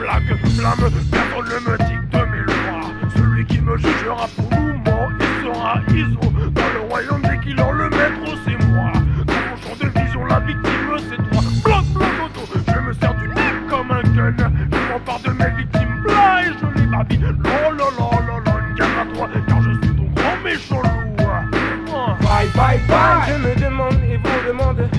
blague, blâme, personne ne me dicte mes lois. Celui qui me jugera pour mouvement, il sera ISO. Dans le royaume des killers, le maître c'est moi. Dans mon champ de vision, la victime c'est toi. Bloc, bloc, auto, je me sers du nez comme un gun. Je m'empare de mes victimes, bla, et je les babille. Lololololol, gare à toi, car je suis ton grand méchant loup. Bye bye bye. Je me demande et vous demande